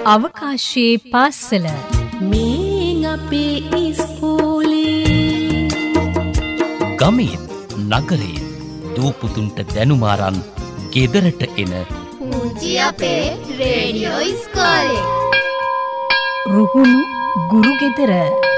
අවකාශයේ පාසල මේ අපේ ඉස්කෝලේ ගමේ නගරේ දූපුතුන්ට දැනුමාරන් ගෙදරට එන පුංචි අපේ රේඩියෝ ඉස්කෝලේ රුහුණු ගුරු ගෙදර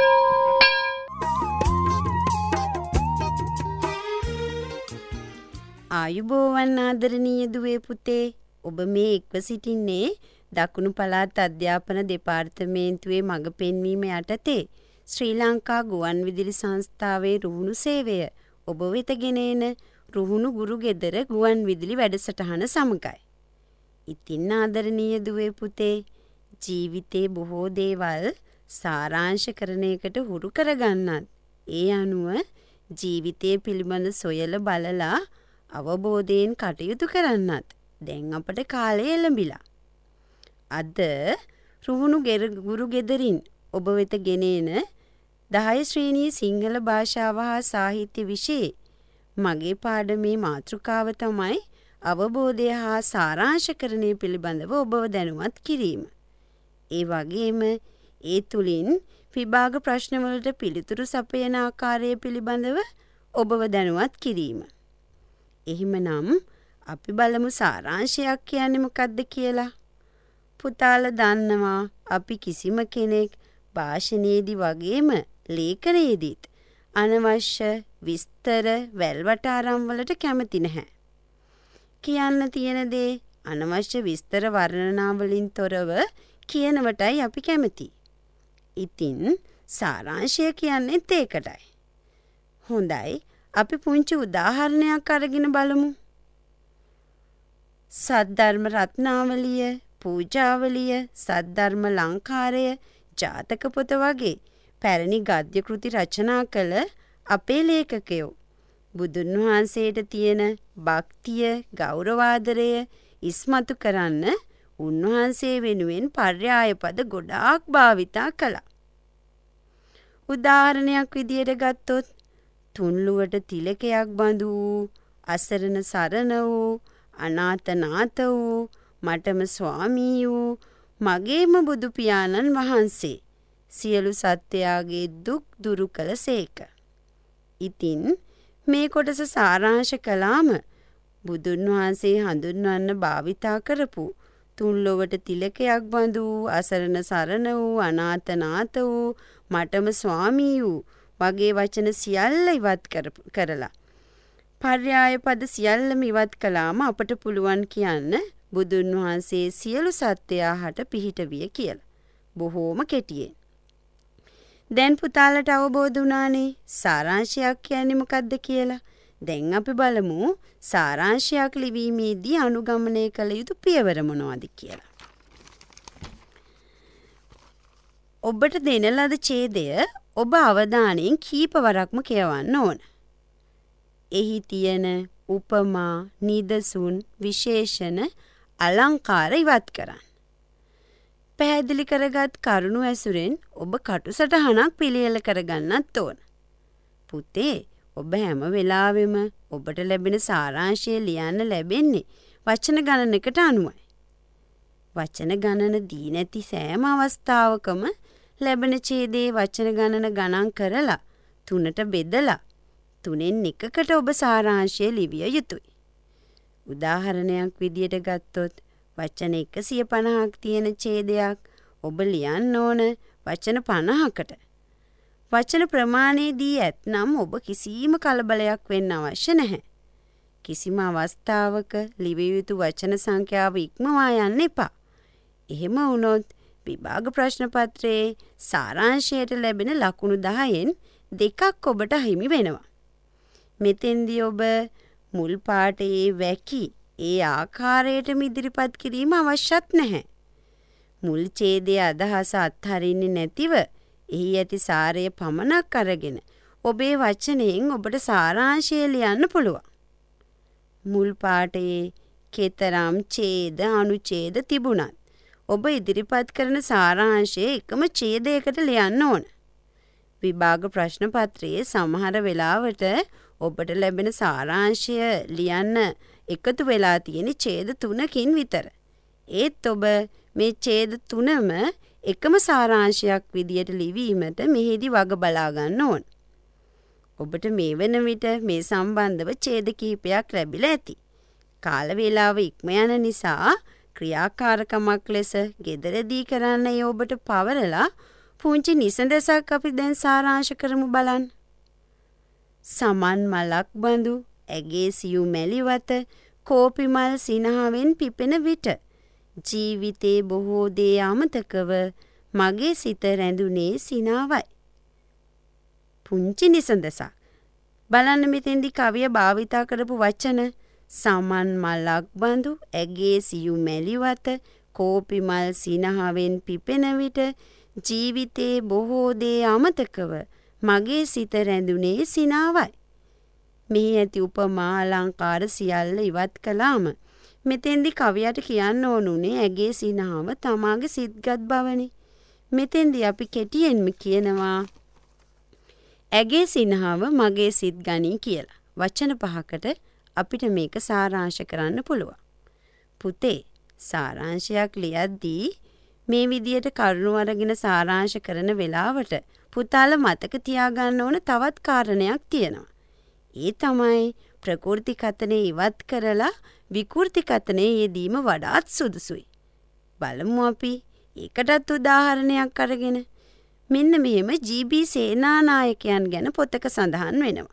ආයුබෝවන් ආදරණීය දුවේ පුතේ ඔබ මේ එක්ව සිටින්නේ දකුණු පළාත් අධ්‍යාපන දෙපාර්තමේන්තුවේ මඟ පෙන්වීම යටතේ ශ්‍රී ලංකා ගුවන්විදුලි සංස්ථාවේ රුහුණු සේවය ඔබ වෙත ගෙන එන රුහුණු ගුරු ගෙදර ගුවන්විදුලි වැඩසටහන සමගයි. ඉතින් ආදරණීය දුවේ පුතේ ජීවිතේ බොහෝ දේවල් සාරාංශ කරන එකට හුරු කරගන්නත් ඒ අනුව ජීවිතය පිළිබඳ සොයලා බලලා අවබෝධයෙන් කටයුතු කරන්නත් දැන් අපට කාලය එළඹිලා. අද රුහුණු ගුරු ගෙදරින් ඔබ වෙත ගෙන එන 10 ශ්‍රේණියේ සිංහල භාෂාව හා සාහිත්‍ය විෂයේ මගේ පාඩමේ මාතෘකාව තමයි අවබෝධය හා සාරාංශකරණය පිළිබඳව ඔබව දැනුවත් කිරීම. ඒ වගේම ඒ තුලින් විභාග ප්‍රශ්නවලට පිළිතුරු සපයන ආකාරය පිළිබඳව ඔබව දැනුවත් කිරීම. එහෙමනම් අපි බලමු සාරාංශයක් කියන්නේ මොකක්ද කියලා. පුතාලා දන්නවා අපි කිසිම කෙනෙක් භාෂණයේදී වගේම ලේඛනයේදීත් අනවශ්‍ය විස්තර වැල්වටාරම් වලට කැමති නැහැ. කියන්න තියෙන දේ අනවශ්‍ය විස්තර වර්ණනා වලින් තොරව කියනවටයි අපි කැමති. ඉතින් සාරාංශය කියන්නේත් ඒකටයි. හොඳයි අපි පුංචි උදාහරණයක් අරගෙන බලමු. සද්ධර්ම රත්නාවලිය, පූජාවලිය, සද්ධර්ම ලංකාරය, ජාතක පොත වගේ පැරණි ගද්‍ය කෘති රචනා කළ අපේ ලේඛකයෝ බුදුන් වහන්සේට තියෙන භක්තිය, ගෞරවාදරය ඉස්මතු කරන්න උන්වහන්සේ වෙනුවෙන් පර්යාය පද ගොඩාක් භාවිතා කළා. උදාහරණයක් විදියට ගත්තොත් තුන්ලුවට තිලකයක් බඳු වූ, අසරණ සරණ වූ, අනාථ නාථ වූ, මටම ස්වාමී වූ මගේම බුදු පියාණන් වහන්සේ සියලු සත්වයාගේ දුක් දුරු කළසේක. ඉතින් මේ කොටස සාරාංශ කළාම බුදුන් වහන්සේ හඳුන්වන්න භාවිතා කරපු තුන්ලොවට තිලකයක් බඳු වූ, අසරණ සරණ වූ, අනාථ නාථ වූ, මටම ස්වාමී වූ වගේ වචන සියල්ල ඉවත් කරලා පර්යාය පද සියල්ලම ඉවත් කළාම අපට පුළුවන් කියන්න බුදුන් වහන්සේ සියලු සත්වයා හට පිහිට විය කියලා. බොහෝම කෙටියෙන්. දැන් පුතාලට අවබෝධ වුණානේ සාරාංශයක් කියන්නේ මොකක්ද කියලා. දැන් අපි බලමු සාරාංශයක් ලිවීමේදී අනුගමනය කළ යුතු පියවර මොනවද කියලා. ඔබට දෙන ලද ඡේදය ඔබ අවධානයෙන් කීපවරක්ම කියවන්න ඕන. එහි තියෙන උපමා, නිදසුන්, විශේෂණ, අලංකාර ඉවත් කරන්න. පැහැදිලි කරගත් කරුණු ඇසුරෙන් ඔබ කටුසටහනක් පිළියෙල කරගන්නත් ඕන. පුතේ, ඔබ හැම වෙලාවෙම ඔබට ලැබෙන සාරාංශය ලියන්න ලැබෙන්නේ වචන ගණනකට අනුවයි. වචන ගණන දී නැති සෑම අවස්ථාවකම ලැබෙන ඡේදයේ වචන ගණන ගණන් කරලා 3ට බෙදලා 3න් එකකට ඔබ සාරාංශය ලිවිය යුතුයි. උදාහරණයක් විදියට ගත්තොත් වචන 150ක් තියෙන ඡේදයක් ඔබ ලියන්න ඕන වචන 50කට. වචන ප්‍රමාණයේදී ඇතනම් ඔබ කිසිම කලබලයක් වෙන්න අවශ්‍ය නැහැ. කිසිම අවස්ථාවක ලිවිය යුතු වචන සංඛ්‍යාව ඉක්මවා යන්න එපා. එහෙම වුණොත් විභාග ප්‍රශ්න පත්‍රයේ සාරාංශයට ලැබෙන ලකුණු 10න් 2ක් ඔබට හිමි වෙනවා. මෙතෙන්දී ඔබ මුල් පාඩයේ වැකි ඒ ආකාරයටම ඉදිරිපත් කිරීම අවශ්‍යත් නැහැ. මුල් ඡේදයේ අදහස අත්හරින්නේ නැතිව එහි ඇති සාරය පමණක් අරගෙන ඔබේ වචනයෙන් ඔබට සාරාංශය ලියන්න පුළුවන්. මුල් පාඩයේ කතරම් ඡේද අනුඡේද තිබුණත් ඔබ ඉදිරිපත් කරන සාරාංශය එකම ඡේදයකට ලියන්න ඕන. විභාග ප්‍රශ්න පත්‍රයේ සමහර වෙලාවට ඔබට ලැබෙන සාරාංශය ලියන්න එකතු වෙලා තියෙන ඡේද 3කින් විතර. ඒත් ඔබ මේ ඡේද තුනම එකම සාරාංශයක් විදියට ලිවීමට මෙහිදී වග බලා ගන්න ඕන. ඔබට මේ වෙන විට මේ සම්බන්ධව ඡේද කිහිපයක් ලැබිලා ඇති. කාල වේලාව ඉක්ම යන නිසා ක්‍රියාකාරකමක් ලෙස ගෙදරදී කරන්න ඒ ඔබට පවරලා පුංචි නිසඳසක් අපි දැන් සාරාංශ කරමු බලන්න. සමන් මලක් බඳු ඇගේ සියු මැලිවත කෝපි මල් සිනහවෙන් පිපෙන විට ජීවිතේ බොහෝ දේ අමතකව මගේ සිත රැඳුනේ සිනාවයි. පුංචි නිසඳසක්. බලන්න මෙතෙන්දි කවිය භාවිතා කරපු වචන සමන් මලක් බඳු ඇගේ සියු මැලිවත කෝපි මල් සිනහවෙන් පිපෙන විට ජීවිතේ බොහෝ දේ අමතකව මගේ සිත රැඳුනේ සිනාවයි. මෙහි ඇති උපමා අලංකාර සියල්ල ඉවත් කළාම මෙතෙන්දි කවියට කියන්න ඕනුනේ ඇගේ සිනාව තමාගේ සිත්ගත් බවනේ. මෙතෙන්දි අපි කෙටියෙන්ම කියනවා ඇගේ සිනහව මගේ සිත් ගනී කියලා. වචන 5කට අපිට මේක සාරාංශ කරන්න පුළුවන්. පුතේ සාරාංශයක් ලියද්දී මේ විදියට කරුණු අරගෙන සාරාංශ කරන වෙලාවට පුතාලා මතක තියාගන්න ඕන තවත් කාරණයක් තියෙනවා. ඒ තමයි ප්‍රකෘති කතනේ ඉවත් කරලා විකෘති කතනේ යෙදීම වඩාත් සුදුසුයි. බලමු අපි ඒකටත් උදාහරණයක් අරගෙන. මෙන්න මෙහෙම ජී.බී. සේනානායකයන් ගැන පොතක සඳහන් වෙනවා.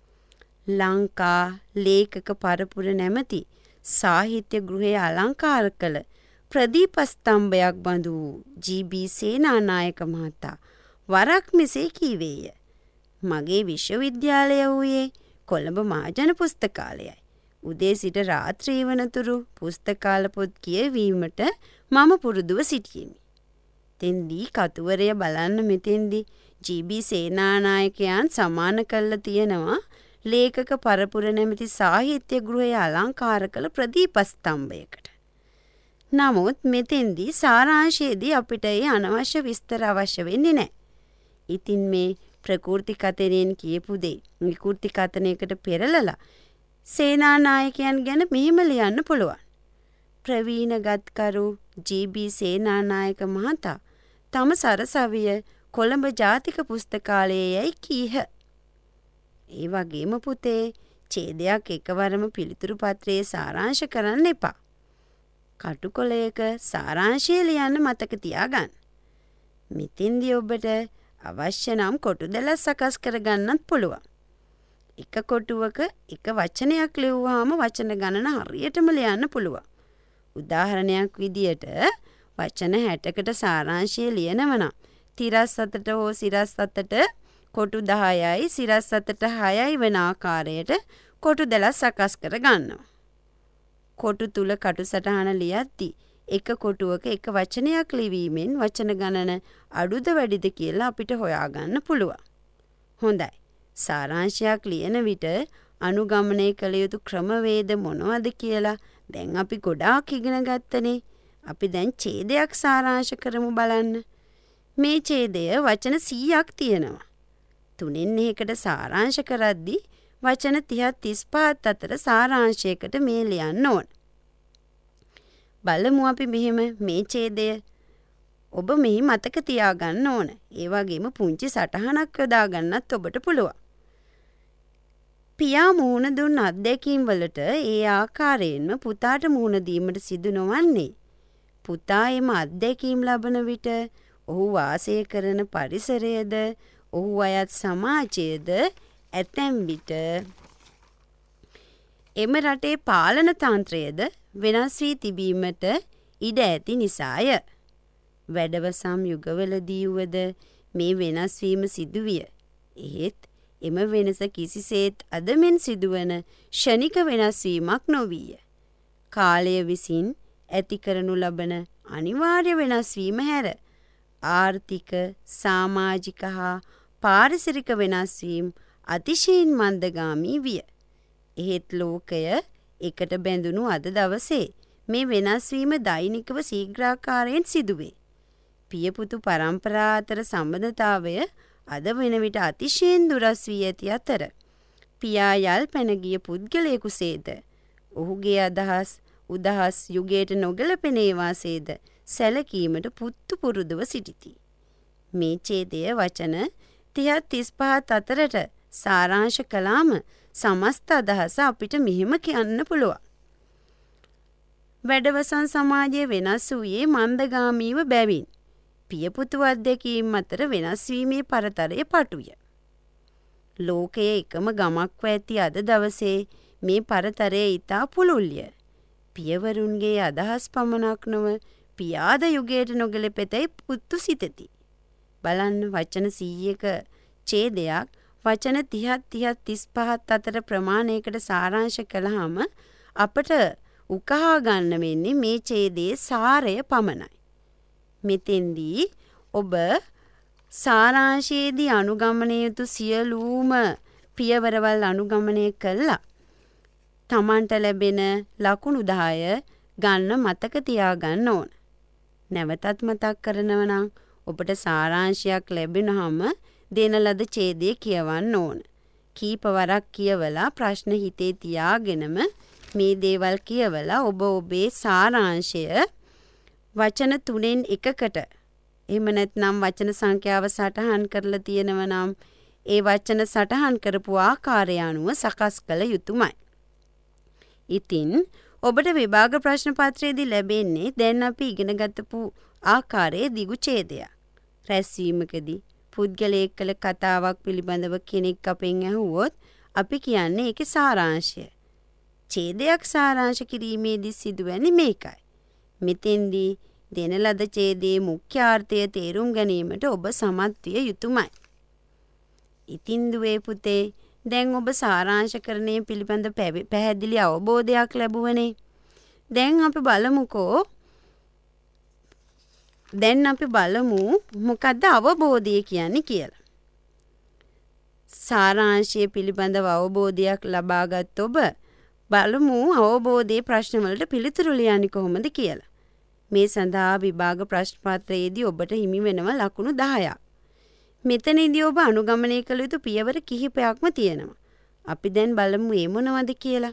ලංකා ලේඛක පරපුර නැමැති සාහිත්‍ය ගෘහය අලංකාර කළ ප්‍රදීප ස්තම්භයක් බඳු ජී.බී. සේනානායක මහතා වරක් මෙසේ කීවේය. මගේ විශ්වවිද්‍යාලය වූයේ කොළඹ මහජන පුස්තකාලයයි. උදේ සිට රාත්‍රී වනතුරු පුස්තකාල පොත් කියවීමට මම පුරුදුව සිටියෙමි. තෙන්දී කතුවරය බලන්න මෙතෙන්දී ජී.බී. සේනානායකයන් සමාන කරලා තියෙනවා ලේඛක පරපුර නැමැති සාහිත්‍ය ගෘහය අලංකාර කළ ප්‍රදීප ස්තම්භයකට. නමුත් මෙතෙන්දී සාරාංශයේදී අපිට ඒ අනවශ්‍ය විස්තර අවශ්‍ය වෙන්නේ නැහැ. ඉතින් මේ ප්‍රකෘති කතනෙන් කියපු දේ විකෘති කතනයකට පෙරලලා සේනානායකයන් ගැන මෙහෙම ලියන්න පුළුවන්. ප්‍රවීණ ගත්කරු ජී.බී. සේනානායක මහතා තම සරසවිය කොළඹ ජාතික පුස්තකාලයේයි කීහ. ඒ වගේම පුතේ ඡේදයක් එකවරම පිළිතුරු පත්‍රයේ සාරාංශ කරන්න එපා. කටුකොලයක සාරාංශය ලියන්න මතක තියාගන්න. මෙතෙන්දී ඔබට අවශ්‍ය නම් කොටු 12 සකස් කරගන්නත් පුළුවන්. එක කොටුවක එක වචනයක් ලියුවාම වචන ගණන හරියටම ලියන්න පුළුවන්. උදාහරණයක් විදියට වචන 60කට සාරාංශය ලියනව නම් තිරස් 7ට හෝ සිරස් 7ට කොටු 10යි සිරස් 7ට 6යි වෙන ආකාරයට කොටු 12 සකස් කර ගන්නවා. කොටු තුල කටු සටහන ලියද්දී එක කොටුවක එක වචනයක් ලිවීමෙන් වචන ගණන අඩුද වැඩිද කියලා අපිට හොයාගන්න පුළුවන්. හොඳයි. සාරාංශයක් ලියන විට අනුගමනය කළ යුතු ක්‍රමවේද මොනවද කියලා දැන් අපි ගොඩාක් ඉගෙන ගත්තනේ. අපි දැන් ඡේදයක් සාරාංශ කරමු බලන්න. මේ ඡේදය වචන 100ක් තියෙනවා. තුනෙන් එකකට සාරාංශ කරද්දී වචන 30 35 අතර සාරාංශයකට මේ ලියන්න ඕන. බලමු අපි මෙහෙම මේ ඡේදය. ඔබ මෙහි මතක තියාගන්න ඕන. ඒ වගේම පුංචි සටහනක් යොදා ගන්නත් ඔබට පුළුවන්. පියා මුහුණ දුන් අත්දැකීම් වලට ඒ ආකාරයෙන්ම පුතාට මුහුණ දීමට සිදු නොවන්නේ. පුතා එම අත්දැකීම් ලබන විට ඔහු වාසය කරන පරිසරයද ඔහු අයත් සමාජයද ඇතැම් විට එම රටේ පාලන තන්ත්‍රයද වෙනස් වී තිබීමට ඉඩ ඇති නිසාය. වැඩවසම් යුගවලදී වුවද මේ වෙනස් වීම සිදුවිය. එහෙත් එම වෙනස කිසිසේත් අද මෙන් සිදුවන ෂණික වෙනස් වීමක් නොවිය. කාලය විසින් ඇති කරනු ලබන අනිවාර්ය වෙනස් වීම හැර ආර්ථික, සමාජික හා පාරිසරික වෙනස් වීම අතිශයින් මන්දගාමී විය. එහෙත් ලෝකය එකට බැඳුණු අද දවසේ මේ වෙනස් වීම දෛනිකව ශීඝ්‍රාකාරයෙන් සිදුවේ. පියපුතු පරම්පරා අතර සම්බන්ධතාවය අද වෙන විට අතිශයින් දුරස් වී ඇති අතර පියා යල් පැන ගිය පුද්ගලයෙකුසේද ඔහුගේ අදහස් උදහස් යුගයට නොගැලපෙනේ වාසේද සැලකීමට පුත්තු පුරුදුව සිටිති. මේ ඡේදය වචන 30-35 අතරට සාරාංශ කළාම සමස්ත අදහස අපිට මෙහෙම කියන්න පුළුවන්. වැඩවසන් සමාජයේ වෙනස් වූයේ මන්දගාමීව බැවින් පියපුතු අධ්‍යක්ීම් අතර වෙනස් වීමේ පරතරය පටුය. ලෝකයේ එකම ගමක්ව ඇති අද දවසේ මේ පරතරය ඉතා පුළුල්ය. පියවරුන්ගේ අදහස් පමණක් නොව පියාද යුගයට නොගැලපෙතැයි පුත්තු සිතති. බලන්න වචන 100ක ඡේදයක් වචන 30-35 අතර ප්‍රමාණයකට සාරාංශ කළාම අපට උකහා ගන්න වෙන්නේ මේ ඡේදයේ සාරය පමණයි. මෙතෙන්දී ඔබ සාරාංශයේදී අනුගමනය යුතු සියලුම පියවරවල් අනුගමනය කළා. තමන්ට ලැබෙන ලකුණු 10 ගන්න මතක තියාගන්න ඕන. නැවතත් මතක් කරනවා නම් ඔබට සාරාංශයක් ලැබෙනහම දෙන ලද ඡේදය කියවන්න ඕන. කීප වරක් කියවලා ප්‍රශ්න හිතේ තියාගෙනම මේ දේවල් කියවලා ඔබ ඔබේ සාරාංශය වචන 3න් එකකට එහෙම නැත්නම් වචන සංඛ්‍යාව සටහන් කරලා තියෙනවා නම් ඒ වචන සටහන් කරපු ආකාරය අනුව සකස් කළ යුතුමයි. ඉතින් ඔබට විභාග ප්‍රශ්න පත්‍රයේදී ලැබෙන්නේ දැන් අපි ඉගෙන ගත්තපු ආකාරයේ දිගු ඡේදයක්. රැස්වීමකදී පුද්ගලයෙක් කළ කතාවක් පිළිබඳව කෙනෙක් අපෙන් අහුවොත් අපි කියන්නේ ඒකේ සාරාංශය. ඡේදයක් සාරාංශ කිරීමේදී සිදුවන්නේ මේකයි. මෙතෙන්දී දෙන ලද ඡේදයේ මුඛ්‍ය අර්ථය තේරුම් ගැනීමට ඔබ සමත් විය යුතුමයි. ඉතින් දුවේ පුතේ දැන් ඔබ සාරාංශකරණය පිළිබඳ පැහැදිලි අවබෝධයක් ලැබුවනේ. දැන් අපි බලමු මොකද්ද අවබෝධය කියන්නේ කියලා. සාරාංශය පිළිබඳව අවබෝධයක් ලබාගත් ඔබ බලමු අවබෝධයේ ප්‍රශ්න වලට පිළිතුරු ලියන්නේ කොහොමද කියලා. මේ සඳහා විභාග ප්‍රශ්න පත්‍රයේදී ඔබට හිමි වෙනවා ලකුණු 10ක්. මෙතනදී ඔබ අනුගමනය කළ යුතු පියවර කිහිපයක්ම තියෙනවා. අපි දැන් බලමු මේ මොනවද කියලා.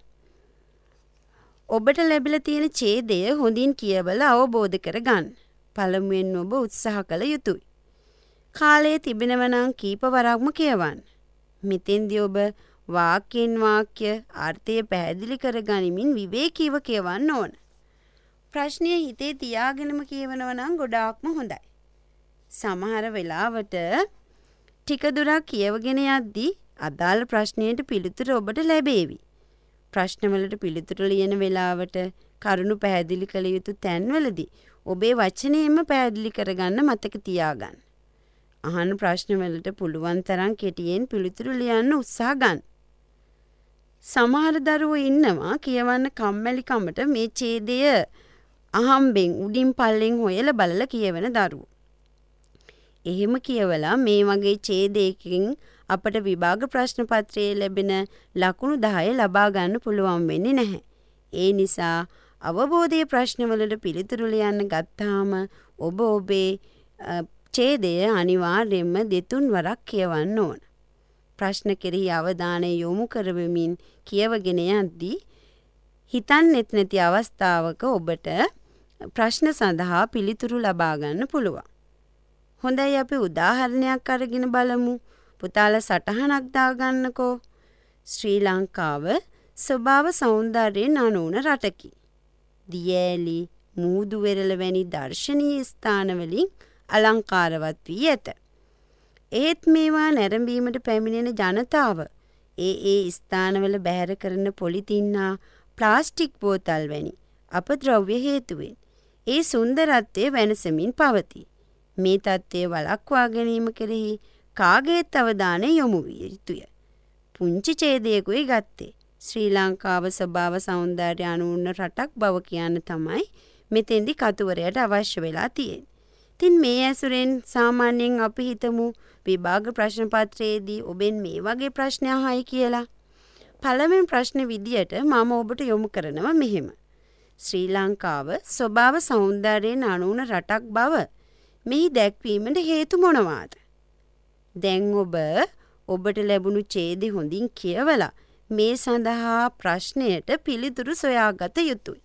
ඔබට ලැබිලා තියෙන ඡේදය හොඳින් කියවලා අවබෝධ කරගන්න. පළමුවෙන් ඔබ උත්සාහ කළ යුතුයි. කාලය තිබෙනවා නම් කීප වරක්ම කියවන්න. මෙතෙන්දී ඔබ වාක්‍යෙන් වාක්‍ය අර්ථය පැහැදිලි කරගනිමින් විවේකීව කියවන්න ඕන. ප්‍රශ්නය හිතේ තියාගෙනම කියවනවා නම් ගොඩාක්ම හොඳයි. සමහර වෙලාවට ටික දුරක් කියවගෙන යද්දී අදාළ ප්‍රශ්නයට පිළිතුර ඔබට ලැබේවි. ප්‍රශ්නවලට පිළිතුරු ලියන වෙලාවට කරුණු පැහැදිලි කළ යුතු තැන්වලදී ඔබේ වචනයෙන්ම පැහැදිලි කරගන්න මතක තියාගන්න. අහන ප්‍රශ්නවලට පුළුවන් තරම් කෙටියෙන් පිළිතුරු ලියන්න උත්සාහ ගන්න. සමහර දරුවෝ ඉන්නවා කියවන්න කම්මැලිකමට මේ ඡේදය අහම්බෙන් උඩින් පල්ලෙන් හොයලා බලලා කියවන දරුවෝ. එහෙම කියවලා මේ වගේ ඡේදයකින් අපට විභාග ප්‍රශ්න පත්‍රයේ ලැබෙන ලකුණු 10 ලබා ගන්න පුළුවන් වෙන්නේ නැහැ. ඒ නිසා අවබෝධයේ ප්‍රශ්නවලට පිළිතුරු ලියන්න ගත්තාම ඔබ ඔබේ ඡේදය අනිවාර්යයෙන්ම දෙතුන් වරක් කියවන්න ඕන. ප්‍රශ්න කෙරෙහි අවධානය යොමු කරවමින් කියවගෙන යද්දී හිතන්නෙත් නැති අවස්ථාවක ඔබට ප්‍රශ්න සඳහා පිළිතුරු ලබා ගන්න පුළුවන්. හොඳයි අපි උදාහරණයක් අරගෙන බලමු. පුතාලා සටහනක් දාගන්නකෝ. ශ්‍රී ලංකාව ස්වභාව සෞන්දර්යයෙන් අනූන රටකි. දියැලි, මූදු වෙරළ වැනි දර්ශනීය ස්ථානවලින් අලංකාරවත් වී ඇත. ඒත් මේවා නැරඹීමට පැමිණෙන ජනතාව ඒ ස්ථානවල බැහැර කරන පොලිතින් හා ප්ලාස්ටික් බෝතල් වැනි අපද්‍රව්‍ය හේතුවෙන් ඒ සුන්දරත්වය වෙනසමින් පවතී. මේ තත්ත්වය වළක්වා ගැනීම කෙරෙහි කාගේත් අවධානය යොමු විය යුතුය. පුංචි ඡේදයකුයි ගත්තේ. ශ්‍රී ලංකාව ස්වභාව සෞන්දර්ය අනූන රටක් බව කියන්න තමයි මෙතෙන්දි කතුවරයට අවශ්‍ය වෙලා තියෙන්නේ. ඉතින් මේ ඇසුරෙන් සාමාන්‍යයෙන් අපි හිතමු විභාග ප්‍රශ්න පත්‍රයේදී ඔබෙන් මේ වගේ ප්‍රශ්න අහයි කියලා. පළවෙනි ප්‍රශ්න විදියට මම ඔබට යොමු කරනවා මෙහෙම. ශ්‍රී ලංකාව ස්වභාව සෞන්දර්යයෙන් අනූන රටක් බව මෙහි දැක්වීමට හේතු මොනවාද? දැන් ඔබට ලැබුණු ඡේදය හොඳින් කියවලා මේ සඳහා ප්‍රශ්නයට පිළිතුරු සොයාගත යුතුයි.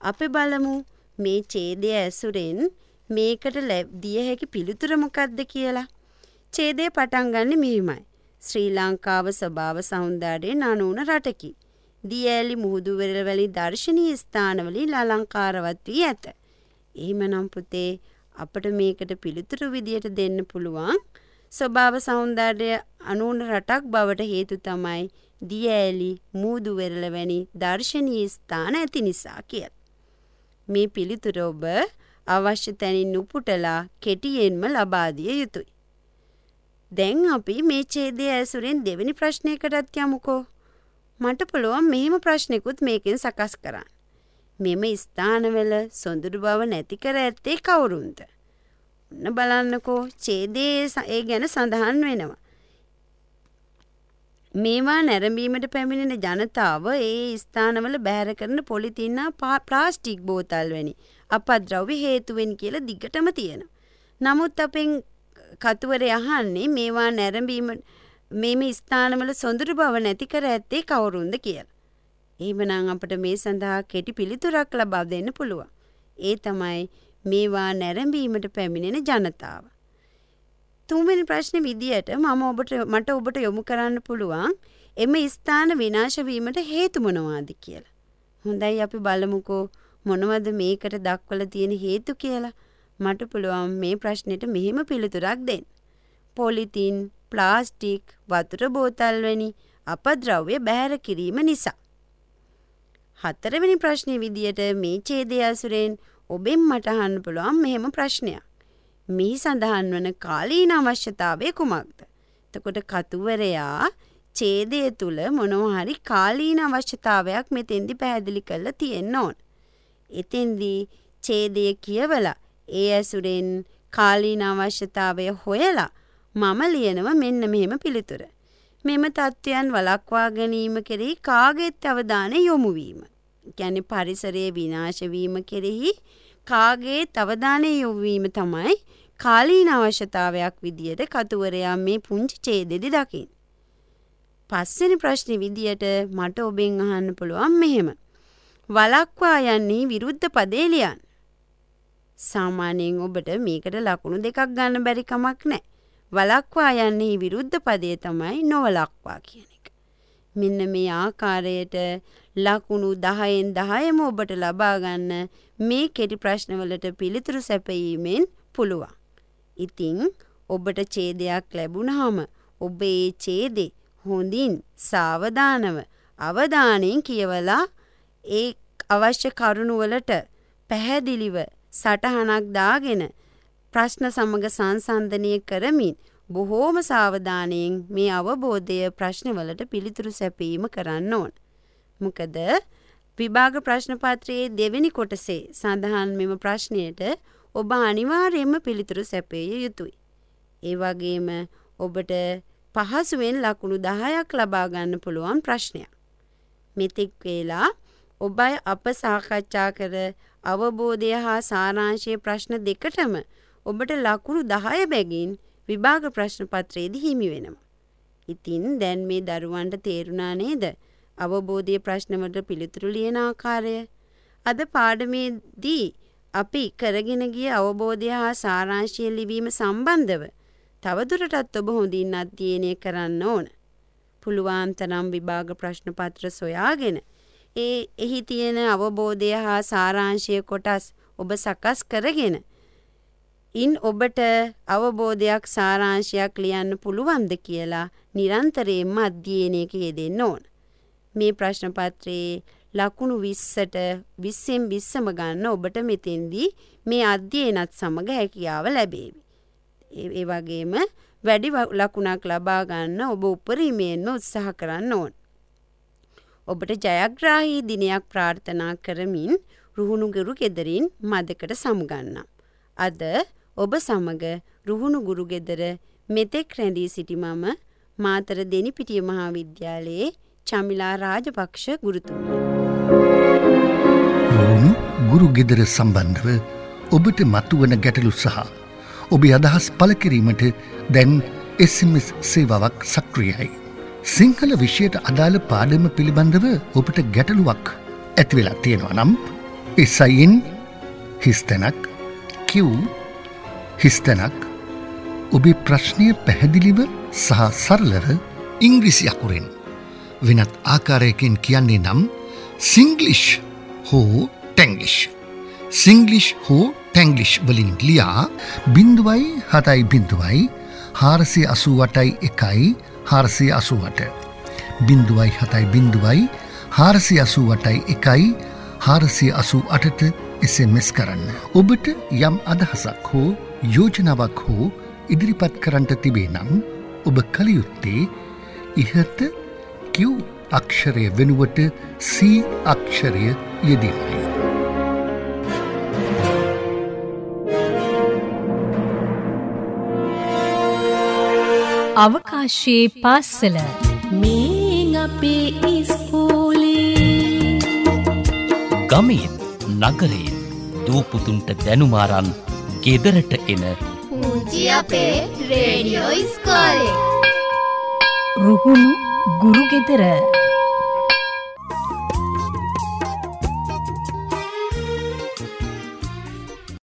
අපි බලමු මේ ඡේදය ඇසුරෙන් මේකට දිය හැකි පිළිතුර මොකක්ද කියලා. ඡේදය පටන් ගන්න මෙහිමයි. ශ්‍රී ලංකාව ස්වභාව සෞන්දර්යයෙන් අනූන රටකි. දියඇලි මුහුදු වෙරළවලින් දර්ශනීය ස්ථානවලින් අලංකාරවත් වී ඇත. එහෙමනම් පුතේ අපිට මේකට පිළිතුරු විදියට දෙන්න පුළුවන් ස්වභාව සෞන්දර්ය අනූන රටක් බවට හේතු තමයි දියඇලි මුහුදු වෙරළ වැනි දර්ශනීය ස්ථාන ඇති නිසා කියලා. මේ පිළිතුර ඔබ අවශ්‍ය තැනින් උපුටලා කෙටියෙන්ම ලබා දිය යුතුයි. දැන් අපි මේ ඡේදය ඇසුරෙන් දෙවෙනි ප්‍රශ්නයකටත් යමුකෝ. මට පුළුවන් මෙහෙම ප්‍රශ්නිකුත් මේකෙන් සකස් කරන්න. මෙම ස්ථානවල සොඳුරු බව නැති කර ඇත්තේ කවුරුන්ද? ඔන්න බලන්නකෝ ඡේදයේ ඒ ගැන සඳහන් වෙනවා. මේවා නැරඹීමට පැමිණෙන ජනතාව ඒ ස්ථානවල බැහැර කරන පොලිතින් ප්ලාස්ටික් බෝතල් වැනි අපද්‍රව්‍ය හේතුවෙන් කියලා දිගටම තියෙනවා. නමුත් අපෙන් කතුවරේ අහන්නේ මේවා නැරඹීම මේ ස්ථානවල සොඳුරු බව නැති කර ඇත්තේ කවුරුන්ද කියලා. එහෙමනම් අපිට මේ සඳහා කෙටි පිළිතුරක් ලබා දෙන්න පුළුවන්. ඒ තමයි මේවා නැරඹීමට පැමිණෙන ජනතාව. තුන්වෙනි ප්‍රශ්නේ විදියට මට ඔබට යොමු කරන්න පුළුවන් එම ස්ථාන විනාශ වීමට හේතු මොනවාද කියලා. හොඳයි අපි බලමුකෝ මොනවද මේකට දක්වලා තියෙන හේතු කියලා. මට පුළුවන් මේ ප්‍රශ්නෙට මෙහෙම පිළිතුරක් දෙන්න. පොලිතින්, ප්ලාස්ටික්, වතුර බෝතල් වැනි අපද්‍රව්‍ය බැහැර කිරීම නිසා. හතරවෙනි ප්‍රශ්නේ විදියට මේ ඡේදය ඇසුරෙන් ඔබෙන් මට අහන්න පුළුවන් මෙහෙම ප්‍රශ්නයක්. මේ සඳහන් වන කාලීන අවශ්‍යතාවය කුමක්ද? එතකොට කතුවරයා ඡේදය තුල මොනවා හරි කාලීන අවශ්‍යතාවයක් මෙතෙන්දි පැහැදිලි කරලා තියෙන්න ඕන. එතෙන්දී ඡේදය කියවලා ඒ ඇසුරෙන් කාලීන අවශ්‍යතාවය හොයලා මම ලියනවා මෙන්න මෙහෙම පිළිතුර. මෙම තත්ත්වයන් වළක්වා ගැනීම කෙරෙහි කාගේත් අවධානය යොමු වීම. කියන්නේ පරිසරයේ විනාශ වීම කෙරෙහි කාගේත් අවධානය යොමු වීම තමයි කාලීන අවශ්‍යතාවයක් විදියට කතුවරයා මේ පුංචි ඡේදෙදි දකින්නේ. පස්වෙනි ප්‍රශ්නේ විදියට මට ඔබෙන් අහන්න පුළුවන් මෙහෙම. වළක්වා යන්නේ විරුද්ධ පදේ ලියන්න. සාමාන්‍යයෙන් ඔබට මේකට ලකුණු දෙකක් ගන්න බැරි කමක් නැහැ. වළක්වා යන්නේ විරුද්ධ පදේ තමයි නොවළක්වා කියන එක. මෙන්න මේ ආකාරයට ලකුණු 10න් 10ම ඔබට ලබා ගන්න මේ කෙටි ප්‍රශ්නවලට පිළිතුරු සැපයීමෙන් පුළුවන්. ඉතින් ඔබට ඡේදයක් ලැබුණාම ඔබ ඒ ඡේදේ හොඳින් සාවධානව අවධානයෙන් කියවලා ඒ අවශ්‍ය කරුණු වලට පැහැදිලිව සටහනක් දාගෙන ප්‍රශ්න සමග සංසන්දනය කරමින් බොහෝම සාවධානයෙන් මේ අවබෝධය ප්‍රශ්නවලට පිළිතුරු සැපීම කරන්න ඕන. මොකද විභාග ප්‍රශ්න පත්‍රයේ දෙවෙනි කොටසේ සඳහන් මෙම ප්‍රශ්නයට ඔබ අනිවාර්යයෙන්ම පිළිතුරු සැපිය යුතුයි. ඒ වගේම ඔබට පහසුවෙන් ලකුණු 10ක් ලබා ගන්න පුළුවන් ප්‍රශ්නයක්. මෙතෙක් වේලා ඔබ අප සාකච්ඡා කර අවබෝධය හා සාරාංශයේ ප්‍රශ්න දෙකටම ඔබට ලකුණු 10 බැගින් විභාග ප්‍රශ්න පත්‍රයේදී හිමි වෙනවා. ඉතින් දැන් මේ දරුවන්ට තේරුණා නේද? අවබෝධයේ ප්‍රශ්නවලට පිළිතුරු ලියන ආකාරය. අද පාඩමේදී අපි කරගෙන ගිය අවබෝධය හා සාරාංශය ලිවීම සම්බන්ධව තවදුරටත් ඔබ හොඳින් අධ්‍යයනය කරන්න ඕන. පුළුවන් තරම් විභාග ප්‍රශ්න පත්‍ර සොයාගෙන එහි තියෙන අවබෝධය හා සාරාංශය කොටස් ඔබ සකස් කරගෙන ඉන් ඔබට අවබෝධයක් සාරාංශයක් ලියන්න පුළුවන්ද කියලා නිරන්තරයෙන්ම අධ්‍යයනයක යෙදෙන්න ඕන. මේ ප්‍රශ්න පත්‍රයේ ලකුණු 20ට 20න් 20ම ගන්න ඔබට මෙතෙන්දී මේ අධ්‍යයනත් සමග හැකියාව ලැබේවි. ඒ වගේම වැඩි ලකුණක් ලබා ගන්න ඔබ උපරිමයෙන්ම උත්සාහ කරන්න ඕන. ඔබට ජයග්‍රාහී දිනයක් ප්‍රාර්ථනා කරමින් රුහුණුගුරු ගෙදරින් මදකට සමුගන්නම්. අද ඔබ සමග රුහුණුගුරු ගෙදර මෙතෙක් රැඳී සිටි මම මාතර දෙනිපිටිය මහා විද්‍යාලයේ චමිලා රාජපක්ෂ ගුරුතුමිය. රුහුණුගුරු ගෙදර සම්බන්ධව ඔබට මතුවන ගැටලු සහ ඔබේ අදහස් පළ කිරීමට දැන් SMS සේවාවක් සක්‍රියයි. සිංහල විෂයට අදාළ පාඩම පිළිබඳව ඔබට ගැටලුවක් ඇති වෙලා තියෙනවා නම් SIN හිස්තැනක් Q හිස්තැනක් ඔබේ ප්‍රශ්නය පැහැදිලිව සහ සරලව ඉංග්‍රීසි අකුරෙන් වෙනත් ආකාරයකින් කියන්නේ නම් සිංග්ලිෂ් හෝ ටැංග්ලිෂ් සිංග්ලිෂ් හෝ ටැංග්ලිෂ් වලින් ලියා 0.7 488 488 0.7 488 488ට SMS කරන්න. ඔබට යම් අදහසක් හෝ යෝජනාවක් හෝ ඉදිරිපත් කරන්නට තිබේ නම් ඔබ කළ යුත්තේ ඉහත Q අක්ෂරය වෙනුවට C අක්ෂරය යෙදීමයි. අවකාශයේ පාසල මේ අපේ ඉස්කෝලේ ගමෙන් නගරයෙන් දූපුතුන්ට දැනුමාරන් ගෙදරට එන පුංචි අපේ රේඩියෝ ඉස්කෝලේ. රුහුණු ගුරු ගෙදර